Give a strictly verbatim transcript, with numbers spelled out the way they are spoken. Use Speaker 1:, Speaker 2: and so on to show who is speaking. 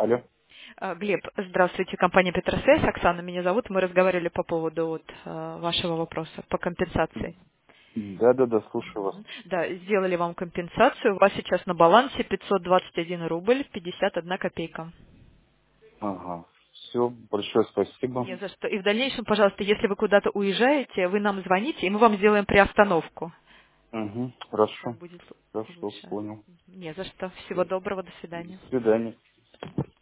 Speaker 1: Алло.
Speaker 2: А, Глеб, здравствуйте, компания Петросвязь, Оксана меня зовут. Мы разговаривали по поводу вот, э, вашего вопроса по компенсации.
Speaker 1: Да-да-да, слушаю вас.
Speaker 2: Мгм. Да, сделали вам компенсацию. У вас сейчас на балансе пятьсот двадцать один рубль пятьдесят одна копейка.
Speaker 1: Ага. Все, большое спасибо.
Speaker 2: Не за что. И в дальнейшем, пожалуйста, если вы куда-то уезжаете, вы нам звоните, и мы вам сделаем приостановку.
Speaker 1: Угу,
Speaker 2: Так
Speaker 1: хорошо.
Speaker 2: будет лу-
Speaker 1: Хорошо,
Speaker 2: лучше.
Speaker 1: понял.
Speaker 2: Не за что. Всего
Speaker 1: Всё.
Speaker 2: доброго, до
Speaker 1: До
Speaker 2: свидания.
Speaker 1: свидания.